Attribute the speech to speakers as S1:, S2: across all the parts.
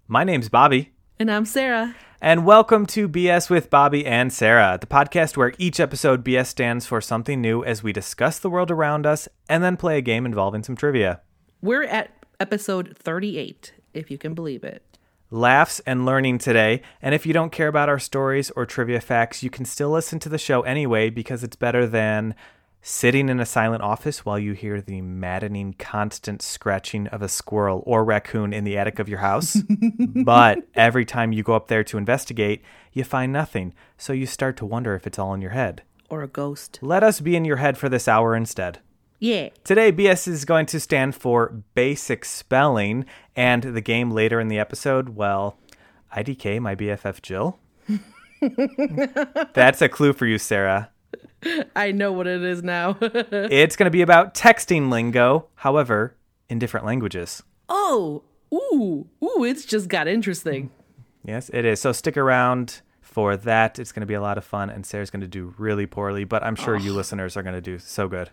S1: My name's Bobby.
S2: And I'm Sarah.
S1: And welcome to BS with Bobby and Sarah, the podcast where each episode BS stands for something new as we discuss the world around us and then play a game involving some trivia.
S2: We're at episode 38, if you can believe it.
S1: Laughs and learning today, and if you don't care about our stories or trivia facts, you can still listen to the show anyway because it's better than sitting in a silent office while you hear the maddening constant scratching of a squirrel or raccoon in the attic of your house. But every time you go up there to investigate, you find nothing, so you start to wonder if it's all in your head.
S2: Or a ghost.
S1: Let us be in your head for this hour instead.
S2: Yeah.
S1: Today, BS is going to stand for basic spelling, and the game later in the episode, well, IDK, my BFF Jill. That's a clue for you, Sarah.
S2: I know what it is now.
S1: It's going to be about texting lingo, however, in different languages.
S2: Oh, ooh, it's just got interesting.
S1: Yes, it is. So stick around for that. It's going to be a lot of fun, and Sarah's going to do really poorly, but I'm sure you listeners are going to do so good.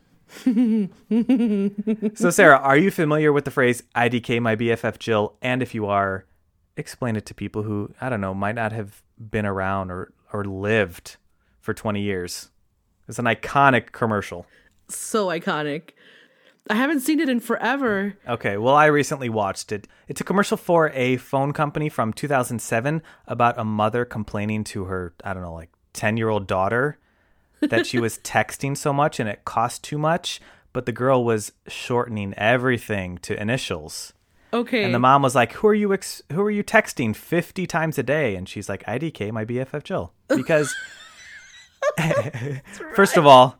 S1: So, Sarah, are you familiar with the phrase IDK, my BFF Jill? And if you are, explain it to people who, I don't know, might not have been around or lived for 20 years. It's an iconic commercial.
S2: So iconic. I haven't seen it in forever.
S1: Okay, well, I recently watched it. It's a commercial for a phone company from 2007 about a mother complaining to her, 10-year-old daughter that she was texting so much and it cost too much, but the girl was shortening everything to initials.
S2: Okay.
S1: And the mom was like, who are you texting 50 times a day? And she's like, IDK, my BFF Jill. Because... First of all,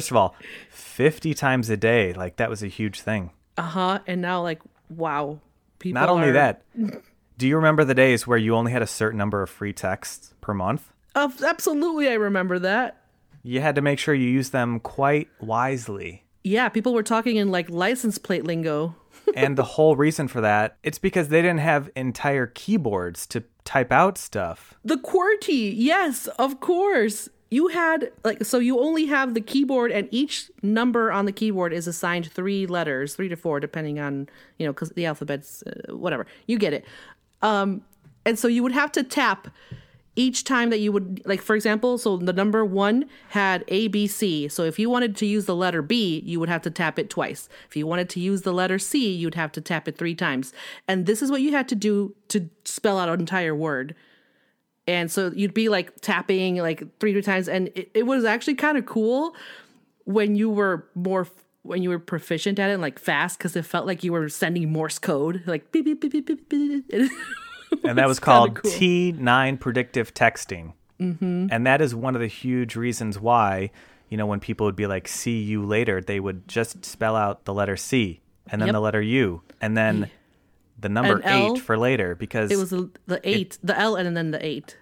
S1: 50 times a day, like that was a huge thing.
S2: And now wow. People
S1: Not only that, do you remember the days where you only had a certain number of free texts per month?
S2: Absolutely, I remember that.
S1: You had to make sure you used them quite wisely.
S2: Yeah, people were talking in license plate lingo.
S1: And the whole reason for that, it's because they didn't have entire keyboards to type out stuff.
S2: The QWERTY, yes, of course. You had, so you only have the keyboard, and each number on the keyboard is assigned 3 letters, 3 to 4, depending on, because the alphabet's, whatever. You get it. And so you would have to tap each time that you would, for example, so the number 1 had A, B, C. So if you wanted to use the letter B, you would have to tap it twice. If you wanted to use the letter C, you'd have to tap it 3 times. And this is what you had to do to spell out an entire word. And so you'd be tapping 3 times. And it was actually kind of cool when you were proficient at it and fast, because it felt like you were sending Morse code, beep, beep, beep, beep, beep, beep.
S1: And that was called
S2: cool.
S1: T9 predictive texting. Mm-hmm. And that is one of the huge reasons why, when people would be like, see you later, they would just spell out the letter C and then the letter U and then the number 8 for later, because
S2: it was the 8, the L and then the 8.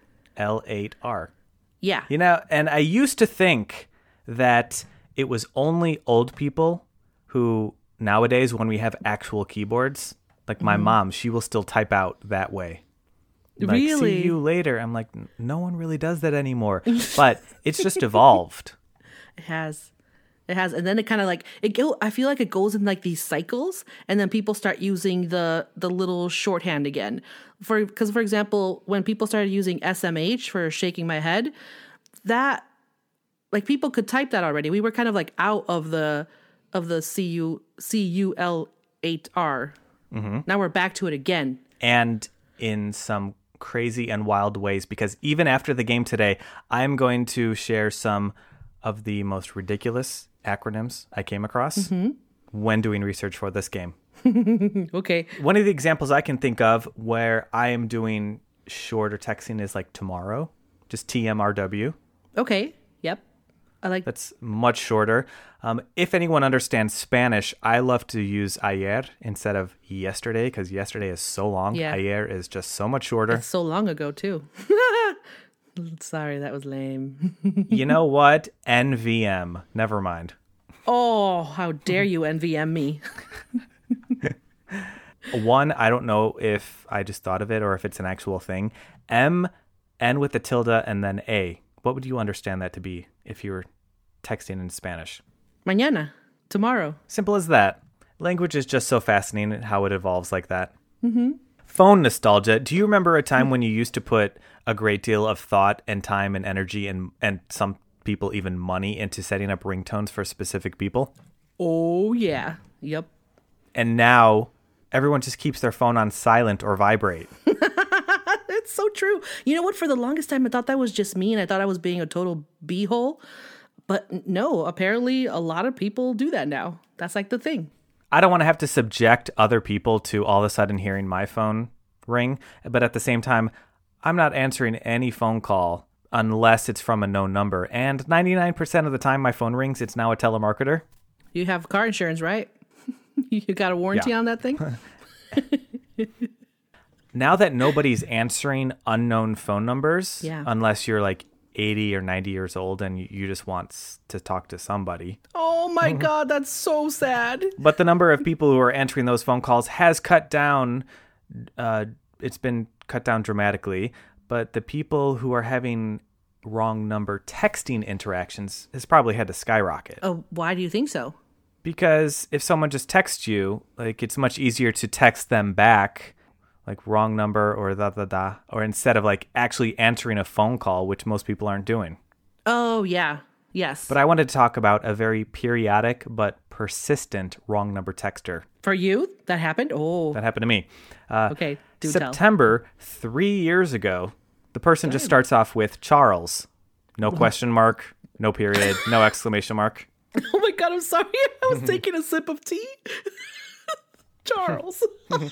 S1: L8R.
S2: Yeah.
S1: And I used to think that it was only old people who nowadays, when we have actual keyboards, my mom, she will still type out that way.
S2: Really?
S1: See you later. I'm like, no one really does that anymore. But it's just evolved.
S2: It has. And then it kind of I feel like it goes in these cycles, and then people start using the little shorthand again. Because for example, when people started using SMH for shaking my head, that people could type that already. We were kind of out of the CUL8R. Mm-hmm. Now we're back to it again.
S1: And in some crazy and wild ways, because even after the game today, I'm going to share some of the most ridiculous acronyms I came across when doing research for this game.
S2: Okay.
S1: One of the examples I can think of where I am doing shorter texting is tomorrow, just TMRW.
S2: Okay. Yep.
S1: That's much shorter. If anyone understands Spanish, I love to use ayer instead of yesterday, because yesterday is so long.
S2: Yeah.
S1: Ayer is just so much shorter.
S2: It's so long ago, too. Sorry, that was lame.
S1: You know what? NVM. Never mind.
S2: Oh, how dare you NVM me.
S1: One, I don't know if I just thought of it or if it's an actual thing. M, N with the tilde, and then A. What would you understand that to be if you were texting in Spanish?
S2: Mañana. Tomorrow.
S1: Simple as that. Language is just so fascinating how it evolves like that. Mm-hmm. Phone nostalgia. Do you remember a time when you used to put a great deal of thought and time and energy and some people even money into setting up ringtones for specific people?
S2: Oh, yeah. Yep.
S1: And now everyone just keeps their phone on silent or vibrate.
S2: It's so true. You know what? For the longest time, I thought that was just me, and I thought I was being a total beehole. But no, apparently a lot of people do that now. That's like the thing.
S1: I don't want to have to subject other people to all of a sudden hearing my phone ring. But at the same time, I'm not answering any phone call unless it's from a known number. And 99% of the time my phone rings, it's now a telemarketer.
S2: You have car insurance, right? You got a warranty on that thing?
S1: Now that nobody's answering unknown phone numbers,
S2: Yeah.
S1: unless you're like 80 or 90 years old and you just want to talk to somebody.
S2: Oh my God, that's so sad.
S1: But the number of people who are answering those phone calls has cut down. It's been cut down dramatically. But the people who are having wrong number texting interactions has probably had to skyrocket.
S2: Oh, why do you think so?
S1: Because if someone just texts you, like it's much easier to text them back, like wrong number or or instead of like actually answering a phone call, which most people aren't doing.
S2: Oh, yeah. Yes.
S1: But I wanted to talk about a very periodic but persistent wrong number texter.
S2: For you, that happened? Oh,
S1: That happened to me.
S2: okay. Do tell.
S1: September 3 years ago, the person just starts off with Charles. No question mark, no period, no exclamation mark.
S2: Oh my God, I'm sorry. I was taking a sip of tea. Charles.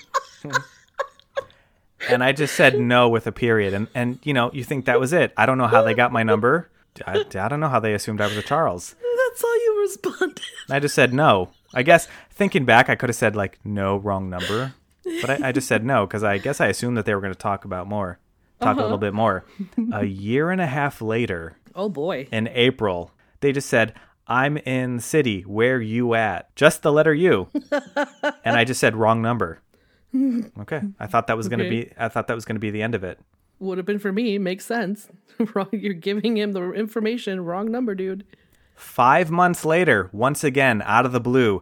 S1: And I just said no with a period. And you know, you think that was it. I don't know how they got my number. I don't know how they assumed I was a Charles.
S2: That's all you responded.
S1: I just said no. I guess thinking back, I could have said like, no, wrong number. But I just said no because I guess I assumed that they were going to talk a little bit more. A year and a half later,
S2: Oh boy.
S1: in April, they just said, I'm in city. Where you at? Just the letter U. And I just said wrong number. Okay. I thought that was going to be the end of it.
S2: Would have been for me. Makes sense. Wrong. You're giving him the information. Wrong number, dude.
S1: 5 months later, once again, out of the blue,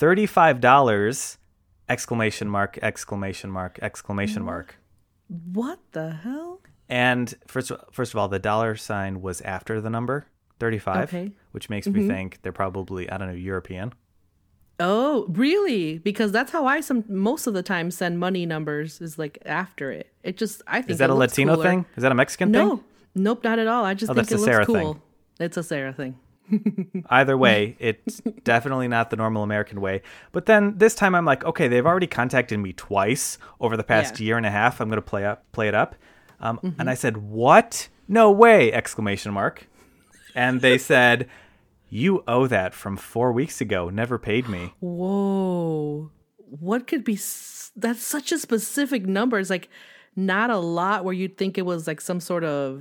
S1: $35, exclamation mark, exclamation mark, exclamation mark.
S2: What the hell?
S1: And first of all, the dollar sign was after the number, 35,
S2: Okay.
S1: which makes me think they're probably, I don't know, European.
S2: Oh, really? Because that's how I most of the time send money numbers is like after it. It just I think
S1: Is that
S2: it
S1: a
S2: looks
S1: Latino
S2: cooler.
S1: thing? Is that a Mexican thing?
S2: No, nope, not at all. I just think
S1: that's
S2: it
S1: a
S2: looks
S1: Sarah
S2: cool.
S1: thing.
S2: It's a Sarah thing.
S1: Either way, it's definitely not the normal American way. But then this time I'm like, okay, they've already contacted me twice over the past year and a half. I'm going to play it up. And I said, what? No way! Exclamation mark. And they said, you owe that from 4 weeks ago. Never paid me.
S2: Whoa. What could be that's such a specific number. It's like not a lot where you'd think it was like some sort of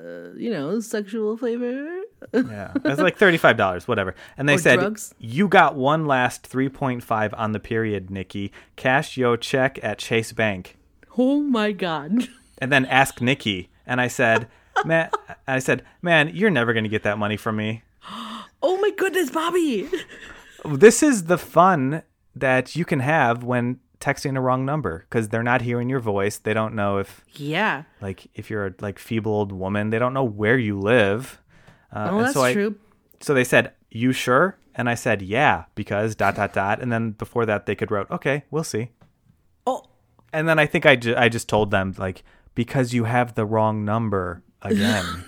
S2: sexual flavor.
S1: Yeah, it was like $35, whatever. And they
S2: Or
S1: said,
S2: drugs.
S1: you got one last 3.5 on the period, Nikki. Cash yo check at Chase Bank.
S2: Oh my God.
S1: And then ask Nikki. And I said, man, you're never going to get that money from me.
S2: Oh my goodness, Bobby.
S1: This is the fun that you can have when texting a wrong number because they're not hearing your voice. They don't know if you're a like feeble old woman. They don't know where you live.
S2: That's true.
S1: So they said, you sure? And I said, yeah, because ... And then before that, they could wrote, okay, we'll see.
S2: Oh,
S1: And then I think I just told them, like, because you have the wrong number again.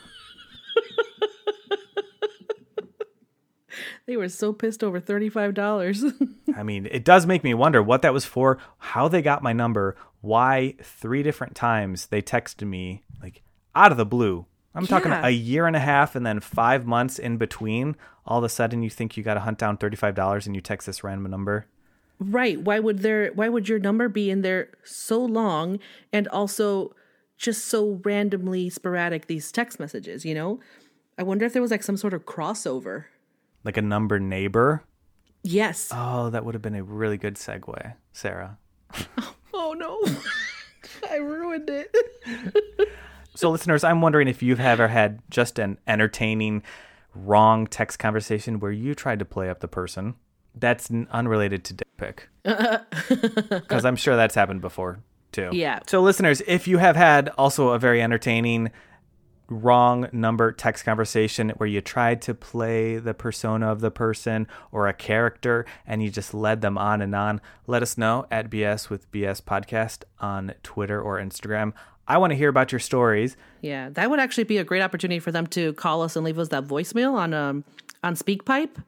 S2: they were so pissed over $35.
S1: I mean, it does make me wonder what that was for, how they got my number, why 3 different times they texted me, like, out of the blue. I'm talking a year and a half and then 5 months in between. All of a sudden, you think you got to hunt down $35 and you text this random number.
S2: Right. Why would your number be in there so long and also just so randomly sporadic, these text messages, you know? I wonder if there was like some sort of crossover.
S1: Like a number neighbor?
S2: Yes.
S1: Oh, that would have been a really good segue, Sarah.
S2: Oh, no. I ruined it.
S1: So, listeners, I'm wondering if you've ever had just an entertaining, wrong text conversation where you tried to play up the person. That's unrelated to dick pic. Because I'm sure that's happened before, too.
S2: Yeah.
S1: So listeners, if you have had also a very entertaining wrong number text conversation where you tried to play the persona of the person or a character and you just led them on and on, let us know at BS with BS Podcast on Twitter or Instagram. I want to hear about your stories.
S2: Yeah, that would actually be a great opportunity for them to call us and leave us that voicemail on SpeakPipe.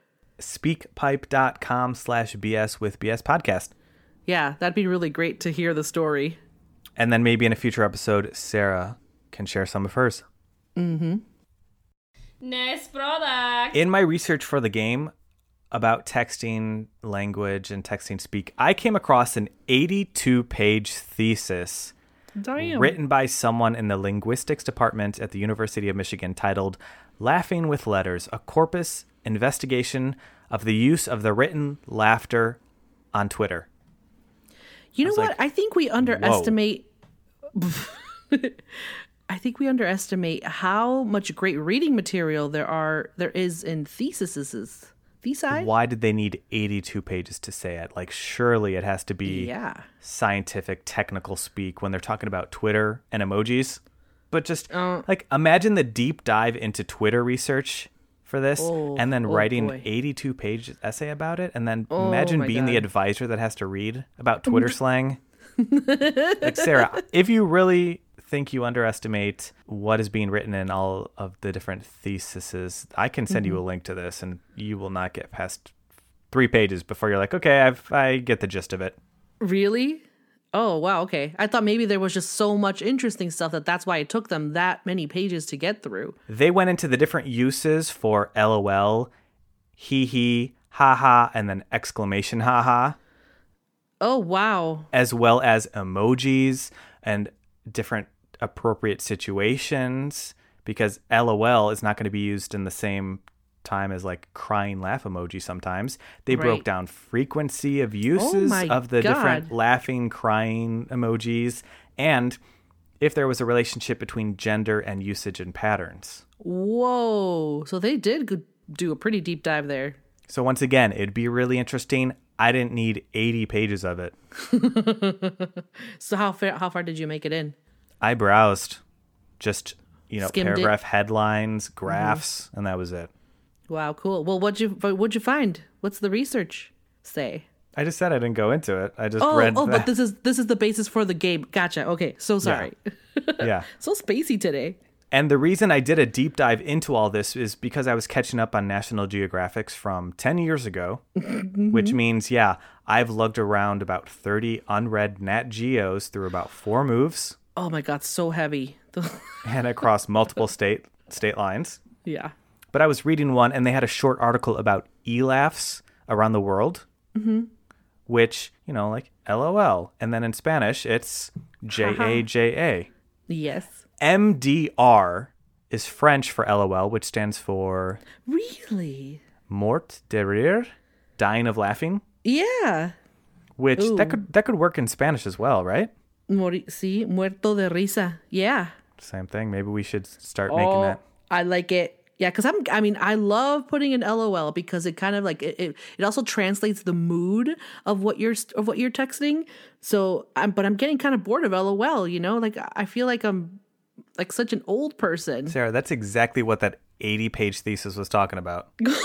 S1: Speakpipe.com/BS with BS Podcast.
S2: Yeah, that'd be really great to hear the story.
S1: And then maybe in a future episode, Sarah can share some of hers.
S2: Mm-hmm.
S3: Next product.
S1: In my research for the game about texting language and texting speak, I came across an 82-page thesis written by someone in the linguistics department at the University of Michigan titled Laughing with Letters, a corpus investigation of the use of the written laughter on Twitter.
S2: You know what?
S1: like,
S2: I think we underestimate... I think we underestimate how much great reading material there is in theses. Thesi?
S1: Why did they need 82 pages to say it? Like, surely it has to be scientific, technical speak when they're talking about Twitter and emojis. But just, like, imagine the deep dive into Twitter research for this and then writing 82-page essay about it. And then imagine being the advisor that has to read about Twitter slang. Like, Sarah, if you really think you underestimate what is being written in all of the different theses, I can send you a link to this and you will not get past 3 pages before you're like, okay, I get the gist of it.
S2: Really? Oh, wow. Okay. I thought maybe there was just so much interesting stuff that's why it took them that many pages to get through.
S1: They went into the different uses for LOL, hee, haha, and then exclamation haha.
S2: Oh, wow.
S1: As well as emojis and different appropriate situations, because LOL is not going to be used in the same time as like crying laugh emoji sometimes. They broke down frequency of uses of the different laughing, crying emojis, and if there was a relationship between gender and usage and patterns.
S2: Whoa. So they did do a pretty deep dive there.
S1: So once again, it'd be really interesting. I didn't need 80 pages of it.
S2: So how far did you make it in?
S1: I browsed just,
S2: Skimmed
S1: paragraph headlines, graphs, and that was it.
S2: Wow, cool. Well, what'd you find? What's the research say?
S1: I just said I didn't go into it. I just read.
S2: Oh, but this is the basis for the game. Gotcha. Okay, so sorry.
S1: Yeah.
S2: So spacey today.
S1: And the reason I did a deep dive into all this is because I was catching up on National Geographics from 10 years ago, which means, I've lugged around about 30 unread Nat Geos through about 4 moves.
S2: Oh my God, so heavy.
S1: And across multiple state lines.
S2: Yeah.
S1: But I was reading one, and they had a short article about e-laughs around the world, which, like LOL. And then in Spanish, it's JAJA.
S2: Yes.
S1: MDR is French for LOL, which stands for...
S2: Really?
S1: Mort de rire, dying of laughing.
S2: Yeah.
S1: Which, that could work in Spanish as well, right?
S2: Sí, muerto de risa. Yeah.
S1: Same thing. Maybe we should start making that.
S2: I like it. Yeah, because I love putting in LOL because it kind of like it also translates the mood of what you're texting. So but I'm getting kind of bored of LOL, like I feel like I'm like such an old person.
S1: Sarah, that's exactly what that 80-page thesis was talking about.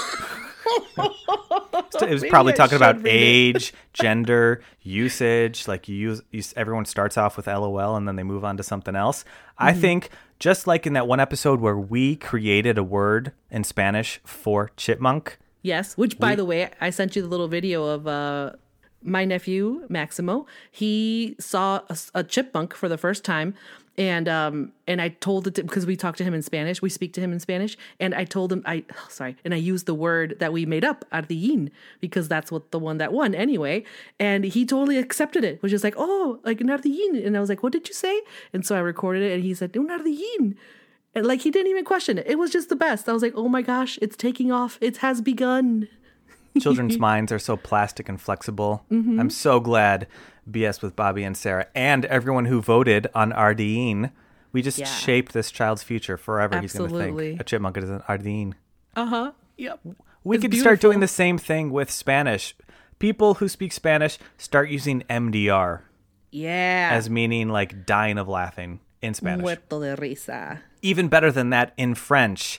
S1: It was probably talking about age, gender, usage. Like everyone starts off with LOL and then they move on to something else. I think just like in that one episode where we created a word in Spanish for chipmunk.
S2: Yes, which by the way, I sent you the little video of my nephew Maximo. He saw a chipmunk for the first time. And I told it because we talked to him in Spanish. We speak to him in Spanish. And I told him, and I used the word that we made up, ardillín, because that's what the one that won anyway. And he totally accepted it, which is like, oh, like an ardillín. And I was like, what did you say? And so I recorded it and he said, un ardillín. And like, he didn't even question it. It was just the best. I was like, oh my gosh, it's taking off. It has begun.
S1: Children's minds are so plastic and flexible. I'm so glad BS with Bobby and Sarah and everyone who voted on Ardeen. We just shaped this child's future forever.
S2: Absolutely.
S1: He's going to think a chipmunk is an Ardeen.
S2: Uh-huh. Yep.
S1: We could start doing the same thing with Spanish. People who speak Spanish start using MDR.
S2: Yeah.
S1: as meaning like dying of laughing in Spanish.
S2: Muerto de risa.
S1: Even better than that in French,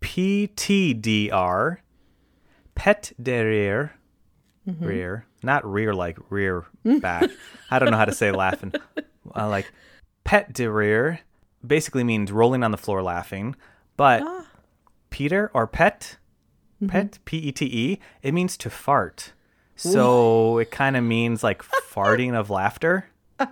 S1: PTDR, pet de rire, rear, not rear like rear back. I don't know how to say laughing. Like pet de rire basically means rolling on the floor laughing, but Peter or pet, Pete, it means to fart. So it kind of means like farting of laughter.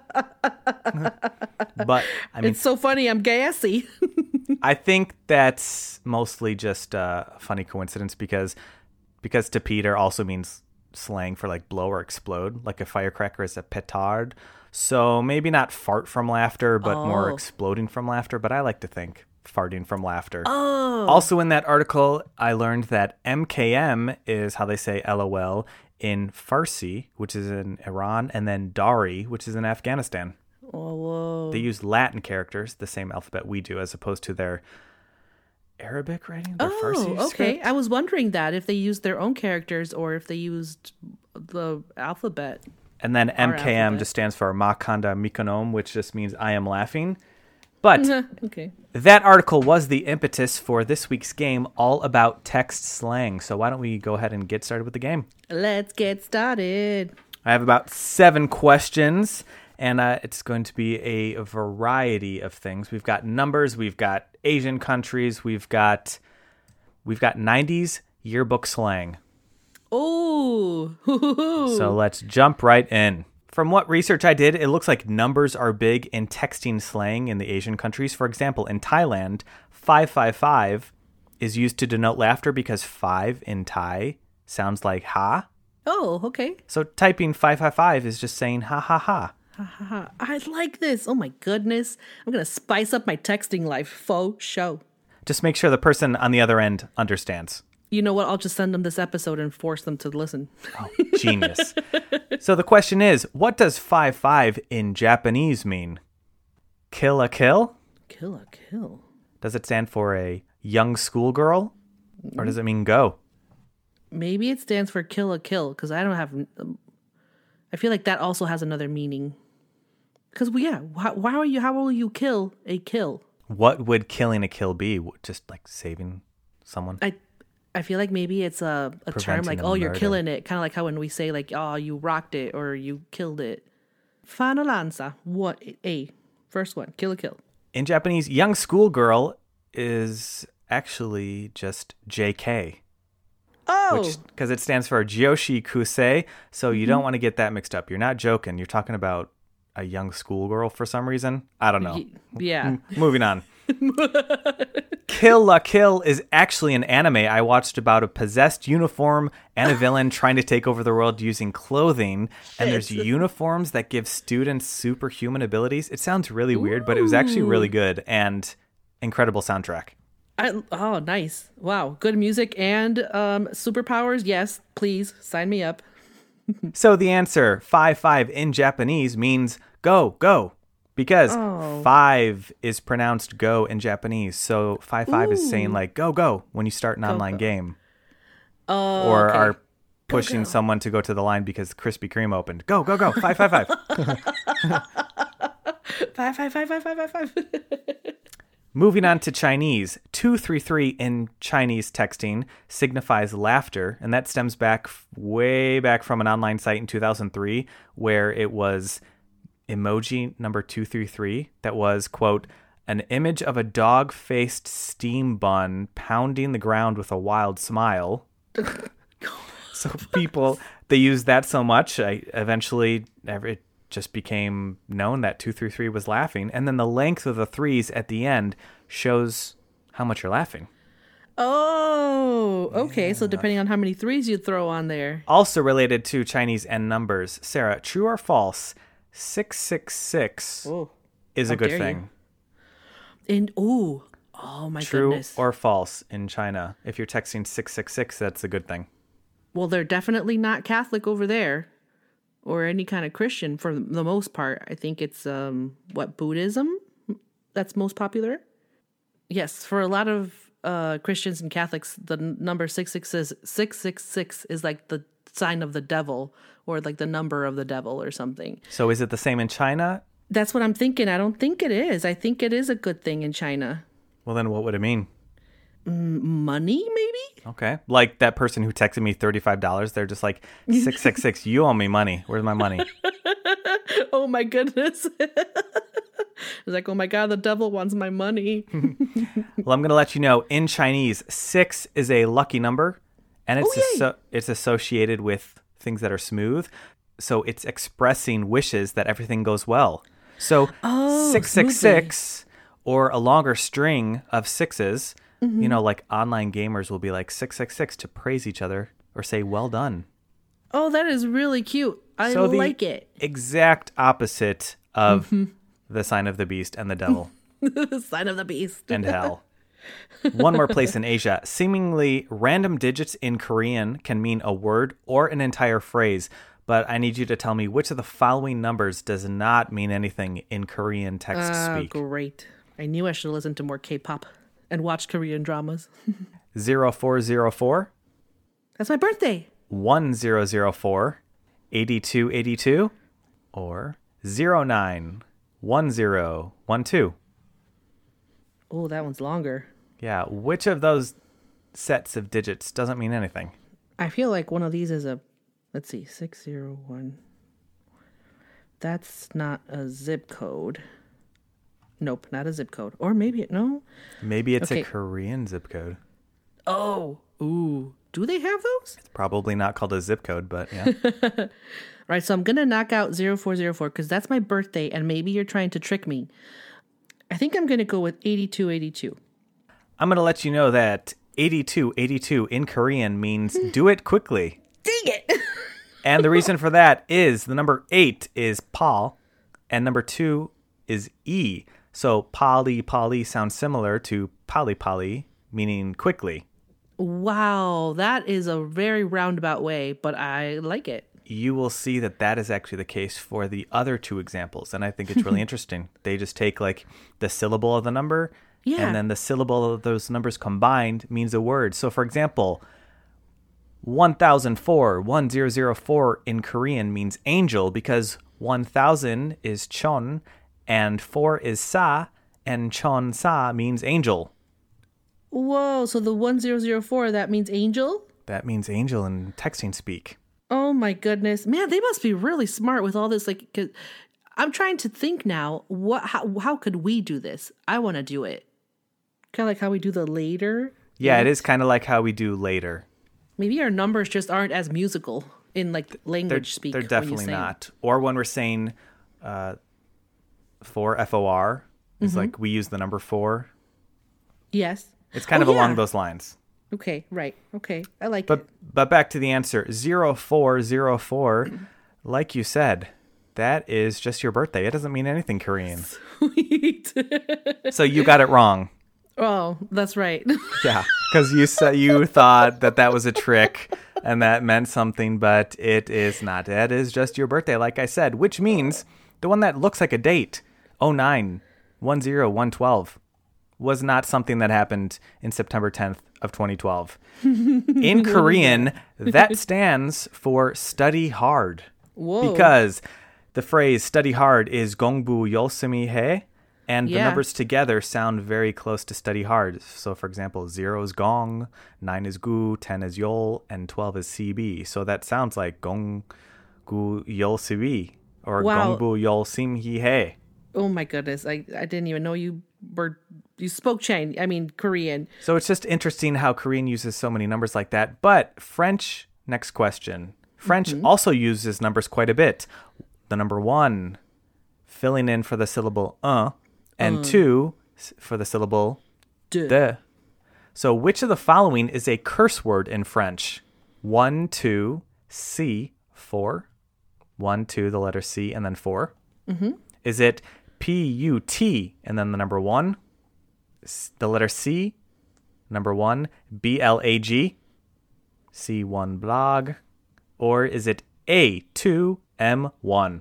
S1: But I mean,
S2: It's so funny. I'm gassy.
S1: I think that's mostly just a funny coincidence because to Peter also means slang for like blow or explode, like a firecracker is a petard. So maybe not fart from laughter, but more exploding from laughter. But I like to think farting from laughter. Also in that article, I learned that MKM is how they say LOL in Farsi, which is in Iran, and then Dari, which is in Afghanistan.
S2: Oh, whoa.
S1: They use Latin characters, the same alphabet we do, as opposed to their Arabic writing, their Farsi
S2: okay.
S1: script.
S2: I was wondering that if they used their own characters or if they used the alphabet.
S1: And then MKM
S2: alphabet.
S1: just stands for Makanda Mikonom, which just means I am laughing. But
S2: Okay.
S1: that article was the impetus for this week's game, all about text slang. So why don't we go ahead and get started with the game?
S2: Let's get started.
S1: I have about 7 questions, and it's going to be a variety of things. We've got numbers, we've got Asian countries, we've got 90s yearbook slang.
S2: Oh.
S1: So let's jump right in. From what research I did, it looks like numbers are big in texting slang in the Asian countries. For example, in Thailand, 555 is used to denote laughter because 5 in Thai sounds like ha.
S2: Oh, okay.
S1: So typing 555 is just saying ha ha ha.
S2: I like this. Oh my goodness. I'm going to spice up my texting life. Faux show.
S1: Just make sure the person on the other end understands.
S2: You know what? I'll just send them this episode and force them to listen.
S1: Oh, genius. So the question is, what does 55 in Japanese mean? Kill a kill?
S2: Kill a kill.
S1: Does it stand for a young schoolgirl? Or does it mean go?
S2: Maybe it stands for kill a kill because I don't have. I feel like that also has another meaning. Because how will you kill a kill?
S1: What would killing a kill be? Just like saving someone?
S2: I feel like maybe it's a term
S1: Preventing
S2: like,
S1: a
S2: oh, you're
S1: murder.
S2: killing it. Kind of like how when we say like, oh, you rocked it or you killed it. Final answer. What? First one. Kill a kill.
S1: In Japanese, young schoolgirl is actually just JK.
S2: Oh.
S1: Because it stands for Joshi Kusei. So you don't want to get that mixed up. You're not joking. You're talking about a young schoolgirl for some reason. I don't know.
S2: Yeah.
S1: Moving on. Kill la Kill is actually an anime I watched about a possessed uniform and a villain trying to take over the world using clothing. And there's uniforms that give students superhuman abilities. It sounds really weird, but it was actually really good and incredible soundtrack.
S2: Oh, nice. Wow. Good music and superpowers. Yes, please sign me up.
S1: So the answer, 5-5 in Japanese, means go, go. Because 5 is pronounced go in Japanese. So 5-5 is saying like go, go when you start an online game.
S2: Oh,
S1: Or
S2: okay.
S1: are pushing someone to go to the line because Krispy Kreme opened. Go, go, go. 5-5-5.
S2: 5.
S1: Moving on to Chinese, 233 in Chinese texting signifies laughter, and that stems back way back from an online site in 2003 where it was emoji number 233 that was, quote, an image of a dog-faced steam bun pounding the ground with a wild smile. So people, they used that so much, eventually it just became known that 233 was laughing. And then the length of the threes at the end shows how much you're laughing.
S2: Oh, okay. So depending on how many threes you throw on there.
S1: Also related to Chinese and numbers, Sarah, true or false, 666 is a good
S2: dare
S1: thing.
S2: And oh my
S1: True
S2: goodness.
S1: or false in China? If you're texting 666, that's a good thing.
S2: Well, they're definitely not Catholic over there or any kind of Christian for the most part. I think it's Buddhism that's most popular. Yes, for a lot of Christians and Catholics, the number 666 is like the sign of the devil or like the number of the devil or something.
S1: So is it the same in China?
S2: That's what I'm thinking. I don't think it is. I think it is a good thing in China.
S1: Well, then what would it mean?
S2: Money, maybe?
S1: Okay. Like that person who texted me $35, they're just like, 666, you owe me money. Where's my money?
S2: Oh my goodness. It's like, oh my God, the devil wants my money.
S1: Well, I'm going to let you know, in Chinese, 6 is a lucky number, and it's associated with things that are smooth. So it's expressing wishes that everything goes well. So 666 or a longer string of sixes, you know, like online gamers will be like 666 to praise each other or say, well done.
S2: Oh, that is really cute. I
S1: So
S2: like it.
S1: Exact opposite of the sign of the beast and the devil
S2: Sign of the beast.
S1: and hell. One more place in Asia. Seemingly random digits in Korean can mean a word or an entire phrase, but I need you to tell me which of the following numbers does not mean anything in Korean text speak.
S2: Great. I knew I should listen to more K-pop and watch Korean dramas.
S1: 0404,
S2: That's my birthday.
S1: 1004, 8282, or 091012.
S2: Oh, that one's longer.
S1: Yeah, which of those sets of digits doesn't mean anything?
S2: I feel like one of these is a, let's see, 601. That's not a zip code. Nope, not a zip code. Or maybe no.
S1: Maybe it's
S2: Okay.
S1: a Korean zip code.
S2: Oh, ooh. Do they have those?
S1: Probably not called a zip code, but yeah.
S2: All right, so I'm going to knock out 0404 because that's my birthday and maybe you're trying to trick me. I think I'm going to go with 8282.
S1: I'm going to let you know that 8282 in Korean means do it quickly.
S2: Dang it!
S1: And the reason for that is the number 8 is Paul and number 2 is E. So Pali sounds similar to Pali, meaning quickly.
S2: Wow, that is a very roundabout way, but I like it.
S1: You will see that that is actually the case for the other two examples. And I think it's really interesting. They just take like the syllable of the number
S2: Yeah.
S1: and then the syllable of those numbers combined means a word. So for example, 1004 in Korean means angel because 1000 is chon and 4 is sa and chon sa means angel.
S2: Whoa, so the 1004, that means angel?
S1: That means angel in texting speak.
S2: Oh my goodness. Man, they must be really smart with all this. Like, 'cause I'm trying to think now, how could we do this? I want to do it. Kind of like how we do the later.
S1: Yeah, it is kind of like how we do later.
S2: Maybe our numbers just aren't as musical in like language speak.
S1: They're
S2: when you
S1: definitely
S2: say 'em.
S1: not. Or when we're saying for FOR, is like we use the number 4.
S2: Yes.
S1: It's kind of along those lines.
S2: Okay, right. Okay, I like
S1: But back to the answer, 0404, like you said, that is just your birthday. It doesn't mean anything Korean.
S2: Sweet.
S1: So you got it wrong.
S2: Oh, that's right.
S1: Yeah, because you thought that was a trick and that meant something, but it is not. That is just your birthday, like I said, which means the one that looks like a date, 091012, was not something that happened in September 10th of 2012. In Korean, that stands for study hard.
S2: Whoa.
S1: Because the phrase study hard is gongbu 열심히 해, and the
S2: Yeah.
S1: numbers together sound very close to study hard. So, for example, 0 is gong, 9 is gu, 10 is yol, and 12 is cb. So that sounds like gonggu 열심히 or
S2: Wow.
S1: gongbu 열심히 해.
S2: Oh my goodness. I didn't even know you spoke Korean.
S1: So it's just interesting how Korean uses so many numbers like that. But French, next question. French also uses numbers quite a bit. The number 1 filling in for the syllable and 2 for the syllable de. So which of the following is a curse word in French? 1, 2, C, 4. 1, 2, the letter C, and then 4. Is it P-U-T, and then the number 1, the letter C, number 1, B-L-A-G, C1 blog, or is it A2M1?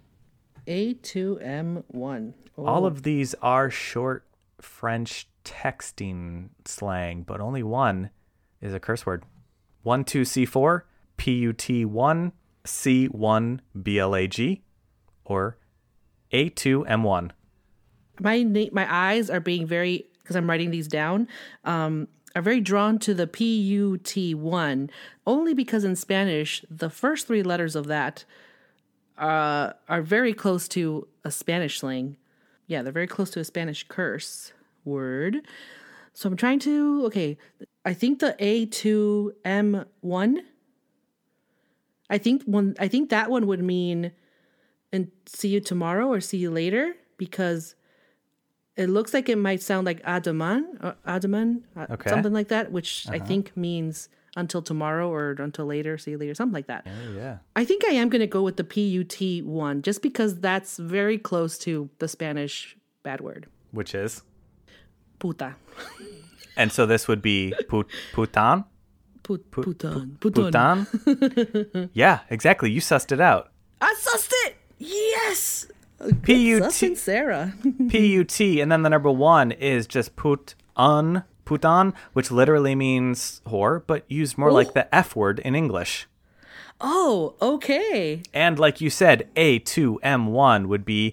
S2: A2M1. Oh.
S1: All of these are short French texting slang, but only one is a curse word. 1, 2, C4, PUT1, C1 BLAG, or A2M1.
S2: My eyes are being very, because I'm writing these down, are very drawn to the PUT1, only because in Spanish, the first three letters of that are very close to a Spanish slang. Yeah, they're very close to a Spanish curse word. So I'm trying to, okay, I think the A2M1, I think that one would mean and see you tomorrow or see you later, because it looks like it might sound like Adaman,
S1: Okay.
S2: something like that, which I think means until tomorrow or until later, see you later, something like that.
S1: Oh, yeah.
S2: I think I am going to go with the PUT one, just because that's very close to the Spanish bad word,
S1: Which is?
S2: puta.
S1: And so this would be putan?
S2: Putan.
S1: Putan? Yeah, exactly. You sussed it out.
S2: I sussed it! Yes!
S1: PUT,
S2: Sussing Sarah.
S1: PUT, and then the number one is just putan, which literally means whore, but used more like the F word in English.
S2: Oh, okay.
S1: And like you said, A2M1 would be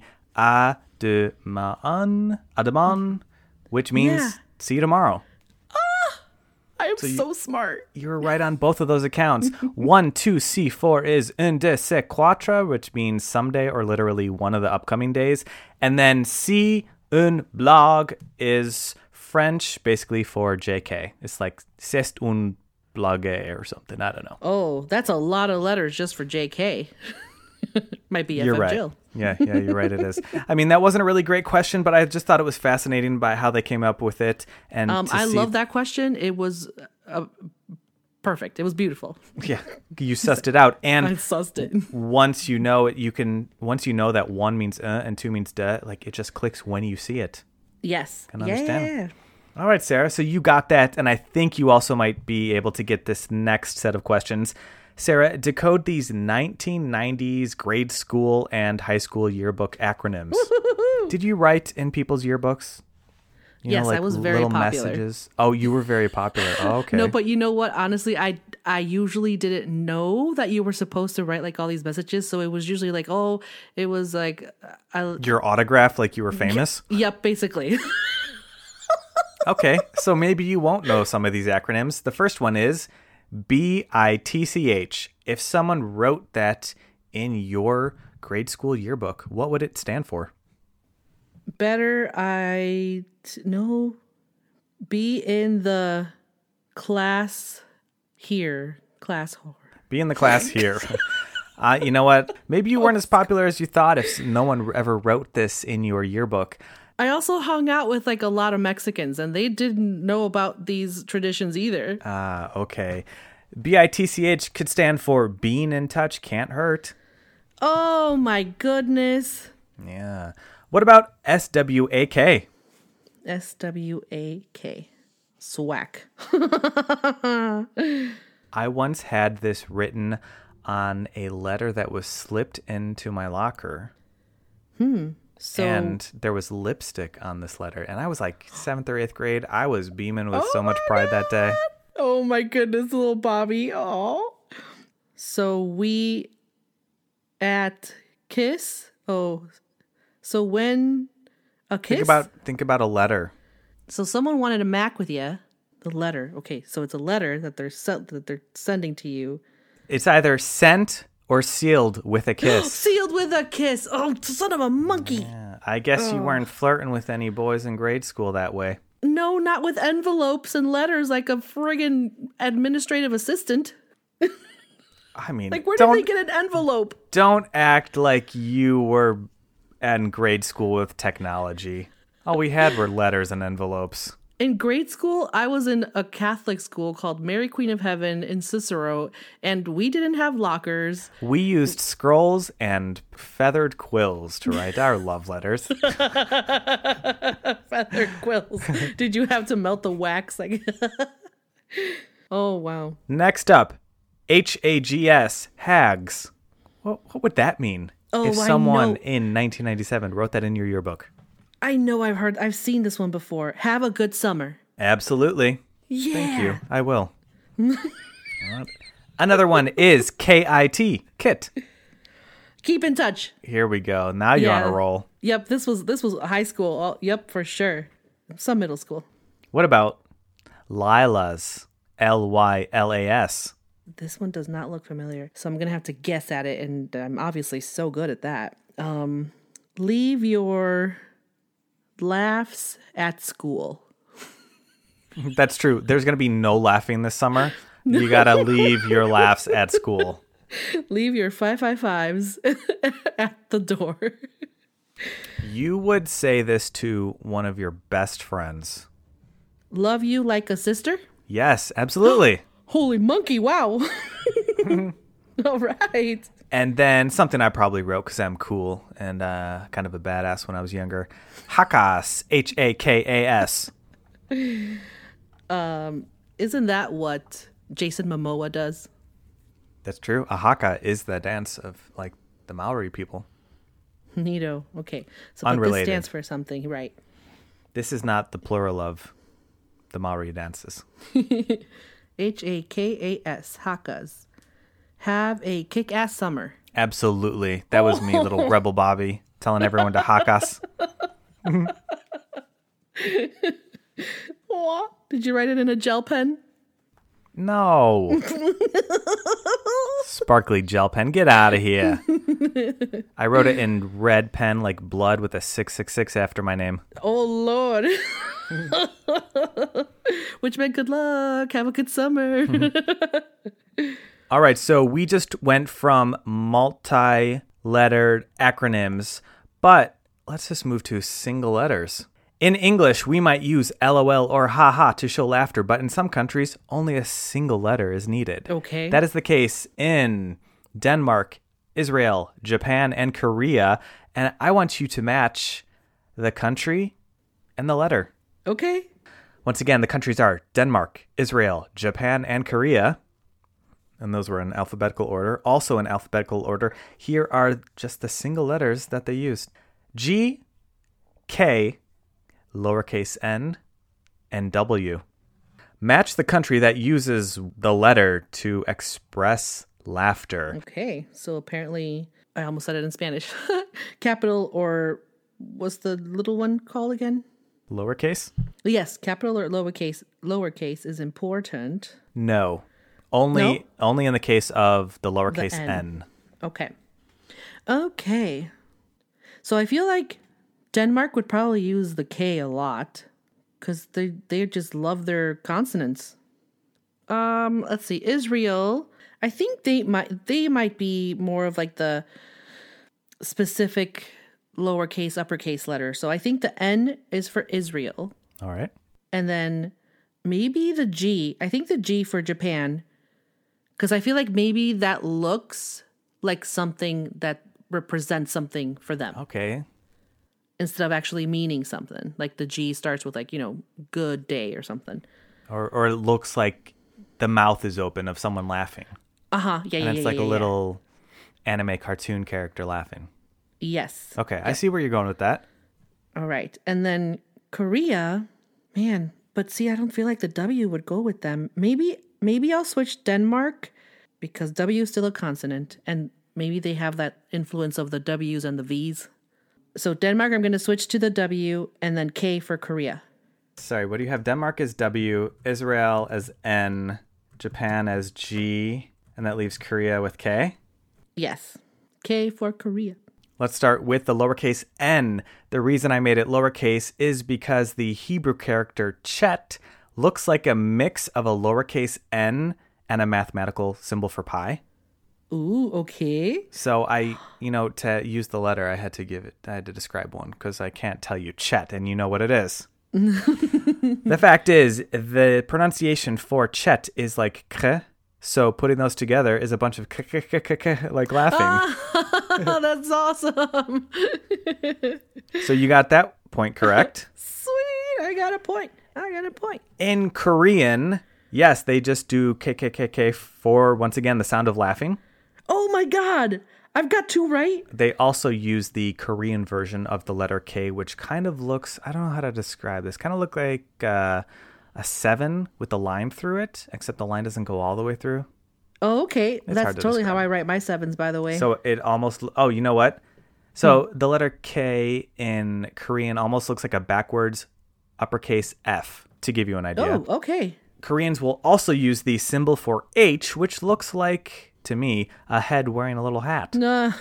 S1: Adaman, which means
S2: Yeah.
S1: see you tomorrow.
S2: I am so smart.
S1: You were right on both of those accounts. 1, 2, C4 is un, deux, c'est quatre, which means someday or literally one of the upcoming days. And then C, un blog is French, basically for JK. It's like c'est un blague or something. I don't know.
S2: Oh, that's a lot of letters just for JK. Might be
S1: You're
S2: FM
S1: right.
S2: Jill.
S1: Yeah, you're right. It is. I mean, that wasn't a really great question, but I just thought it was fascinating by how they came up with it. And
S2: I love that question. It was perfect. It was beautiful.
S1: Yeah, you sussed it out,
S2: I
S1: and
S2: sussed it.
S1: once you know it, once you know that one means and two means duh, like it just clicks when you see it.
S2: Yes.
S1: Can understand. All right, Sarah. So you got that, and I think you also might be able to get this next set of questions. Sarah, decode these 1990s grade school and high school yearbook acronyms. Did you write in people's yearbooks?
S2: Yes, I was very
S1: little
S2: popular.
S1: messages. Oh, you were very popular. Oh, okay.
S2: No, but you know what? Honestly, I usually didn't know that you were supposed to write like all these messages. So it was usually like, oh, it was like,
S1: Your autograph, like you were famous?
S2: yep, basically.
S1: Okay, so maybe you won't know some of these acronyms. The first one is BITCH. If someone wrote that in your grade school yearbook, what would it stand for?
S2: Better no, be in the class here. Class whore.
S1: Be in the class here. You know what? Maybe you weren't as popular as you thought if no one ever wrote this in your yearbook.
S2: I also hung out with like a lot of Mexicans, and they didn't know about these traditions either.
S1: Okay. BITCH could stand for being in touch can't hurt.
S2: Oh my goodness.
S1: Yeah. What about SWAK?
S2: SWAK. SWAC.
S1: I once had this written on a letter that was slipped into my locker.
S2: So
S1: And there was lipstick on this letter. And I was like 7th or 8th grade. I was beaming with so much pride that day.
S2: oh my goodness, little Bobby. Oh. So we at Kiss. Oh. So when a kiss.
S1: Think about a letter.
S2: So someone wanted a Mac with you. The letter. Okay, so it's a letter that they're sending to you.
S1: It's either sent or sealed with a kiss.
S2: Sealed with a kiss. Oh, son of a monkey.
S1: Yeah, I guess you weren't flirting with any boys in grade school that way.
S2: No, not with envelopes and letters like a friggin' administrative assistant.
S1: I mean,
S2: Like, where did they get an envelope?
S1: Don't act like you were in grade school with technology. All we had were letters and envelopes.
S2: In grade school, I was in a Catholic school called Mary Queen of Heaven in Cicero, and we didn't have lockers.
S1: We used scrolls and feathered quills to write our love letters.
S2: Feather quills. Did you have to melt the wax? Like, oh, wow.
S1: Next up, HAGS, hags. What would that mean?
S2: Oh,
S1: if
S2: I
S1: someone
S2: know.
S1: in 1997 wrote that in your yearbook.
S2: I know I've seen this one before. Have a good summer.
S1: Absolutely.
S2: Yeah.
S1: Thank you. I will. Another one is KIT, kit.
S2: Keep in touch.
S1: Here we go. Now you're on a roll.
S2: Yep, this was high school. Oh, yep, for sure. Some middle school.
S1: What about Lilas? Lylas.
S2: This one does not look familiar, so I'm gonna have to guess at it, and I'm obviously so good at that. Leave your laughs at school.
S1: That's true. There's going to be no laughing this summer. You got to leave your laughs at school.
S2: Leave your 555s at the door.
S1: You would say this to one of your best friends.
S2: Love you like a sister?
S1: Yes, absolutely.
S2: Holy monkey, wow. All right.
S1: And then something I probably wrote because I'm cool and kind of a badass when I was younger. Hakas, Hakas.
S2: Isn't that what Jason Momoa does?
S1: That's true. A haka is the dance of like the Maori people.
S2: Neato. Okay. So
S1: Unrelated.
S2: This stands for something, right?
S1: This is not the plural of the Maori dances.
S2: Hakas. Hakas. Have a kick-ass summer.
S1: Absolutely. That was me, little Rebel Bobby, telling everyone to hakas.
S2: Did you write it in a gel pen?
S1: No. Sparkly gel pen. Get out of here. I wrote it in red pen like blood with a 666 after my name.
S2: Oh, Lord. Which meant good luck. Have a good summer.
S1: All right, so we just went from multi-lettered acronyms, but let's just move to single letters. In English, we might use LOL or haha to show laughter, but in some countries, only a single letter is needed.
S2: Okay.
S1: That is the case in Denmark, Israel, Japan, and Korea, and I want you to match the country and the letter.
S2: Okay.
S1: Once again, the countries are Denmark, Israel, Japan, and Korea. And those were in alphabetical order. Also in alphabetical order, here are just the single letters that they used. G, K, lowercase n, and W. Match the country that uses the letter to express laughter.
S2: Okay. So apparently, I almost said it in Spanish. Capital or what's the little one called again?
S1: Lowercase?
S2: Yes, capital or lowercase is important.
S1: No. Only in the case of the lowercase
S2: The N.
S1: n.
S2: Okay. So I feel like Denmark would probably use the K a lot because they just love their consonants. Let's see. Israel, I think they might be more of like the specific lowercase, uppercase letter. So I think the N is for Israel.
S1: All right.
S2: And then maybe the G. I think the G for Japan. Because I feel like maybe that looks like something that represents something for them.
S1: Okay.
S2: Instead of actually meaning something. Like the G starts with like, good day or something.
S1: Or it looks like the mouth is open of someone laughing.
S2: Uh-huh. Yeah,
S1: And it's like a little anime cartoon character laughing.
S2: Yes.
S1: Okay, I see where you're going with that.
S2: All right. And then Korea, man, but see, I don't feel like the W would go with them. Maybe I'll switch Denmark because W is still a consonant and maybe they have that influence of the W's and the V's. So Denmark, I'm going to switch to the W and then K for Korea.
S1: Sorry, what do you have? Denmark as W, Israel as N, Japan as G, and that leaves Korea with K?
S2: Yes. K for Korea.
S1: Let's start with the lowercase n. The reason I made it lowercase is because the Hebrew character chet looks like a mix of a lowercase n and a mathematical symbol for pi.
S2: Ooh, okay.
S1: So to use the letter, I had to describe one because I can't tell you chet and you know what it is. The fact is, the pronunciation for chet is like k. So putting those together is a bunch of like laughing.
S2: That's awesome.
S1: So you got that point correct.
S2: Sweet. I got a point.
S1: In Korean, yes, they just do kkk for, once again, the sound of laughing.
S2: Oh my God. I've got two right.
S1: They also use the Korean version of the letter K, which kind of looks, I don't know how to describe this, kind of look like a 7 with a line through it, except the line doesn't go all the way through.
S2: Oh, okay. That's
S1: hard to
S2: totally how
S1: describe.
S2: I write my sevens, by the way.
S1: So it almost, oh, you know what? So the letter K in Korean almost looks like a backwards uppercase F, to give you an idea.
S2: Oh, okay.
S1: Koreans will also use the symbol for H, which looks like, to me, a head wearing a little hat.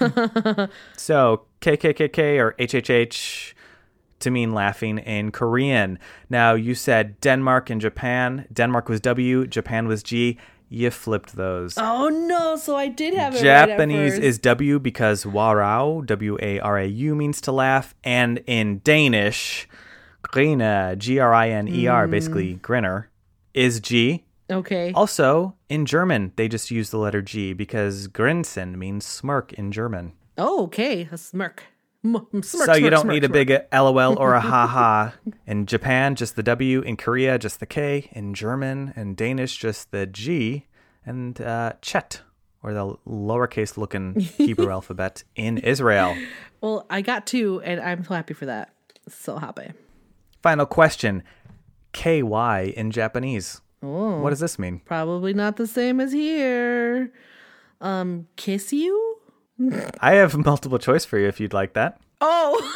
S1: So KKKK or HHH to mean laughing in Korean. Now, you said Denmark and Japan. Denmark was W, Japan was G. You flipped those.
S2: Oh, no. So I did have it
S1: Japanese
S2: right at first.
S1: is W because warau, W-A-R-A-U, means to laugh. And in Danish, grine, G-R-I-N-E-R, basically grinner, is G.
S2: Okay.
S1: Also, in German, they just use the letter G because grinsen means smirk in German.
S2: Oh, okay. A smirk. Smirk,
S1: So you
S2: smirk,
S1: don't
S2: smirk,
S1: need a
S2: smirk.
S1: big LOL or a haha. In Japan, just the W. In Korea, just the K. In German and Danish, just the G. And chet, or the lowercase looking Hebrew alphabet in Israel.
S2: Well, I got 2, and I'm so happy for that. So happy.
S1: Final question. KY in Japanese.
S2: Oh.
S1: What does this mean?
S2: Probably not the same as here. Kiss you?
S1: I have multiple choice for you if you'd like that.
S2: Oh.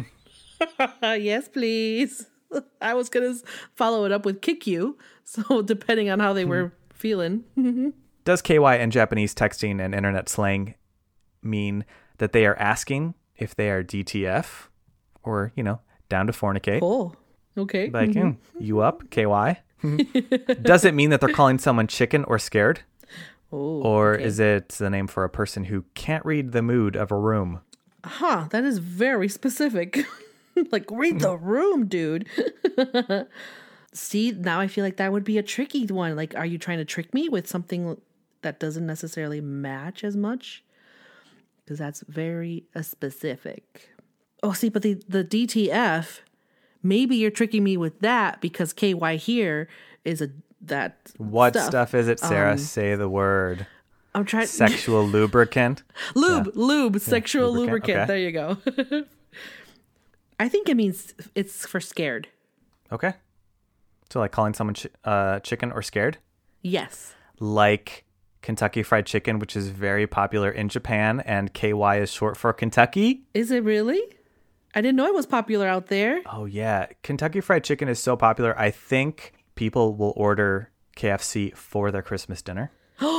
S2: Yes, please. I was going to follow it up with kick you. So depending on how they were feeling.
S1: Does KY in Japanese texting and internet slang mean that they are asking if they are DTF or, down to fornicate?
S2: Oh, okay.
S1: Like, you up, KY? Does it mean that they're calling someone chicken or scared?
S2: Oh,
S1: Or
S2: okay.
S1: is it the name for a person who can't read the mood of a room?
S2: Huh, that is very specific. Like, read the room, dude. See, now I feel like that would be a tricky one. Like, are you trying to trick me with something that doesn't necessarily match as much? Because that's very specific. Oh, see, but the DTF, maybe you're tricking me with that because KY here is that
S1: What stuff is it, Sarah? Say the word.
S2: I'm trying
S1: Sexual lubricant.
S2: lube, sexual lubricant.
S1: lubricant, okay.
S2: There you go. I think it means it's for scared.
S1: Okay. So like calling someone chicken or scared?
S2: Yes.
S1: Like Kentucky Fried Chicken, which is very popular in Japan, and KY is short for Kentucky.
S2: Is it really? I didn't know it was popular out there.
S1: Oh, yeah. Kentucky Fried Chicken is so popular, I think people will order KFC for their Christmas dinner.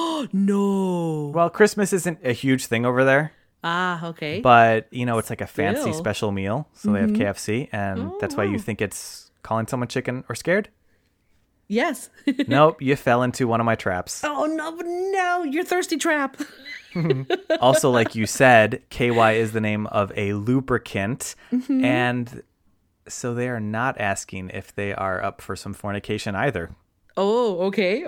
S2: No.
S1: Well, Christmas isn't a huge thing over there,
S2: Ah, okay.
S1: but, it's like a fancy
S2: Still.
S1: special meal. So they have KFC, and that's why you think it's calling someone chicken or scared?
S2: Yes.
S1: Nope, you fell into one of my traps.
S2: Oh, no, you're thirsty trap.
S1: Also, like you said, KY is the name of a lubricant, and so they are not asking if they are up for some fornication either.
S2: Oh, okay.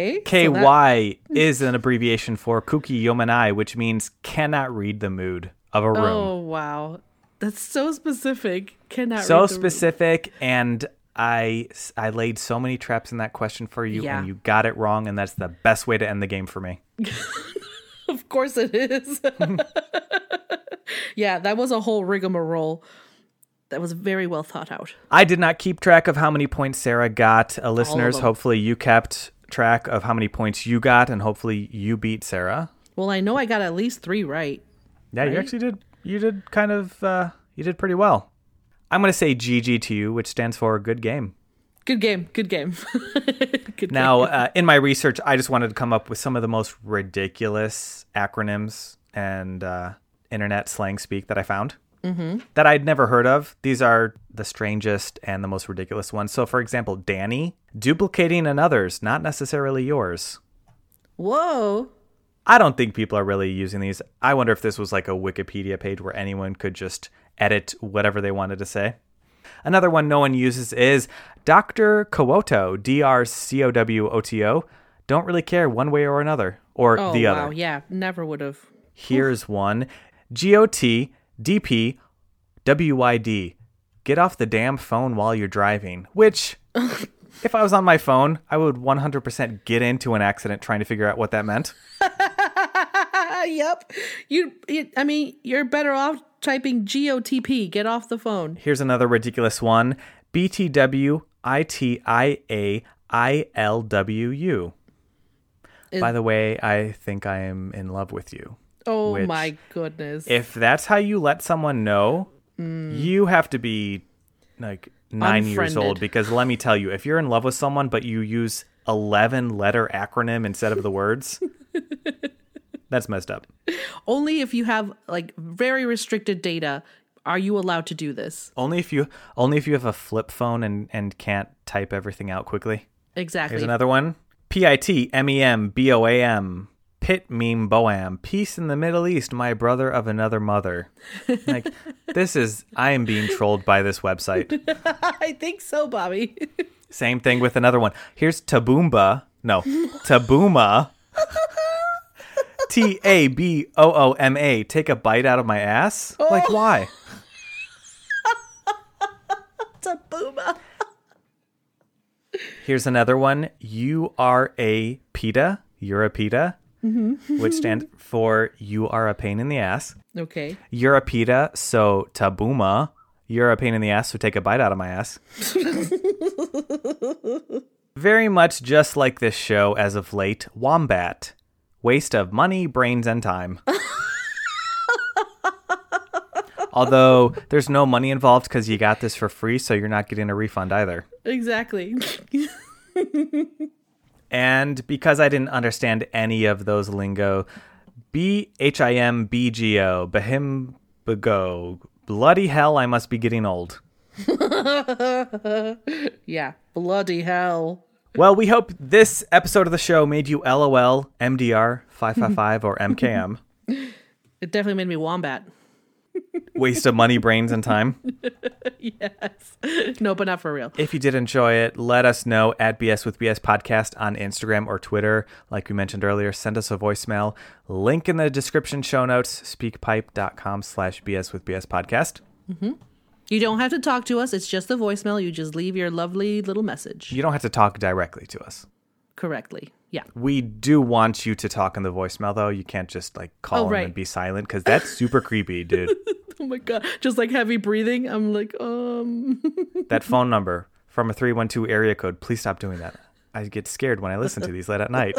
S1: KY is an abbreviation for Kuki Yomanai, which means cannot read the mood of a room.
S2: Oh, wow. That's so specific. Cannot
S1: So
S2: read the-
S1: specific, and I laid so many traps in that question for you,
S2: Yeah.
S1: and you got it wrong, and that's the best way to end the game for me.
S2: Of course it is. Yeah, that was a whole rigmarole. That was very well thought out.
S1: I did not keep track of how many points Sarah got. Listeners,
S2: them.
S1: hopefully you kept track of how many points you got, and hopefully you beat Sarah.
S2: Well, I know I got at least 3 right.
S1: Yeah, you
S2: Right?
S1: actually did. You did kind of. You did pretty well. I'm going to say GG to you, which stands for good game.
S2: Good game. Good game.
S1: Now, in my research, I just wanted to come up with some of the most ridiculous acronyms and internet slang speak that I found that I'd never heard of. These are the strangest and the most ridiculous ones. So, for example, Danny, duplicating another's, not necessarily yours.
S2: Whoa.
S1: I don't think people are really using these. I wonder if this was like a Wikipedia page where anyone could just edit whatever they wanted to say. Another one no one uses is Dr. Cowoto, DRCOWOTO. Don't really care one way or another, or
S2: Oh,
S1: the
S2: wow.
S1: other.
S2: Yeah, never would have.
S1: Here's one. GOTDPWYD. Get off the damn phone while you're driving. Which, if I was on my phone, I would 100% get into an accident trying to figure out what that meant.
S2: Yep. You're better off typing GOTP. Get off the phone.
S1: Here's another ridiculous one. BTWITIAILWU. By the way, I think I am in love with you.
S2: Oh
S1: which,
S2: my goodness.
S1: If that's how you let someone know, you have to be like 9 years old. Because let me tell you, if you're in love with someone, but you use 11-letter acronym instead of the words, that's messed up.
S2: Only if you have like very restricted data are you allowed to do this.
S1: Only if you have a flip phone and can't type everything out quickly.
S2: Exactly.
S1: Here's another one. PITMEMBOAM. Pit meme boam. Peace in the Middle East, my brother of another mother. Like, I am being trolled by this website.
S2: I think so, Bobby.
S1: Same thing with another one. Here's Taboomba. No, Tabooma. TABOOMA. Take a bite out of my ass?
S2: Oh.
S1: Like, why?
S2: Tabooma.
S1: Here's another one. You are a PETA. You're a PETA. Which stands for you are a pain in the ass.
S2: Okay.
S1: You're a PETA, so Tabooma. You're a pain in the ass, so take a bite out of my ass. Very much just like this show as of late, Wombat. Waste of money, brains, and time. Although there's no money involved because you got this for free, so you're not getting a refund either.
S2: Exactly.
S1: And because I didn't understand any of those lingo, BHIMBGO, Bahimbago, bloody hell, I must be getting old.
S2: Yeah, bloody hell.
S1: Well, we hope this episode of the show made you LOL, MDR, 555, or MKM.
S2: It definitely made me wombat.
S1: Waste of money, brains, and time.
S2: Yes. No, but not for real.
S1: If you did enjoy it, let us know at BS with BS Podcast on Instagram or Twitter. Like we mentioned earlier, send us a voicemail. Link in the description show notes, speakpipe.com/BS with BS Podcast.
S2: You don't have to talk to us. It's just a voicemail. You just leave your lovely little message.
S1: You don't have to talk directly to us.
S2: Correctly. Yeah.
S1: We do want you to talk in the voicemail, though. You can't just like call them and be silent because that's super creepy, dude.
S2: Oh my God. Just like heavy breathing. I'm like,
S1: That phone number from a 312 area code. Please stop doing that. I get scared when I listen to these late at night.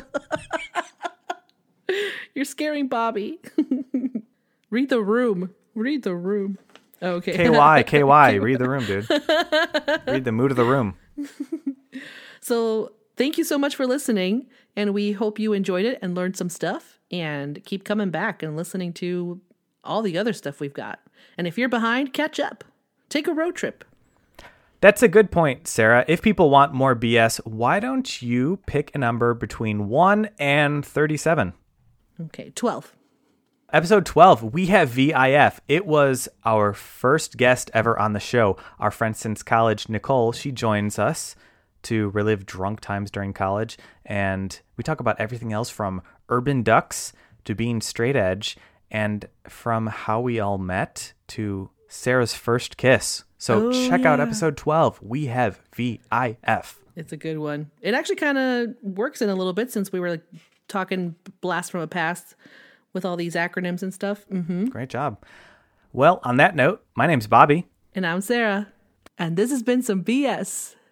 S2: You're scaring Bobby. Read the room. Read the room. Okay.
S1: KY. Read the room, dude. Read the mood of the room.
S2: So thank you so much for listening. And we hope you enjoyed it and learned some stuff. And keep coming back and listening to all the other stuff we've got. And if you're behind, catch up. Take a road trip.
S1: That's a good point, Sarah. If people want more BS, why don't you pick a number between 1 and 37?
S2: Okay, 12.
S1: Episode 12, we have VIF. It was our first guest ever on the show. Our friend since college, Nicole, she joins us to relive drunk times during college. And we talk about everything else from urban ducks to being straight edge and from how we all met to Sarah's first kiss. So check out episode 12. We have VIF.
S2: It's a good one. It actually kind of works in a little bit since we were like talking blast from a past with all these acronyms and stuff. Mm-hmm.
S1: Great job. Well, on that note, my name's Bobby.
S2: And I'm Sarah. And this has been some BS.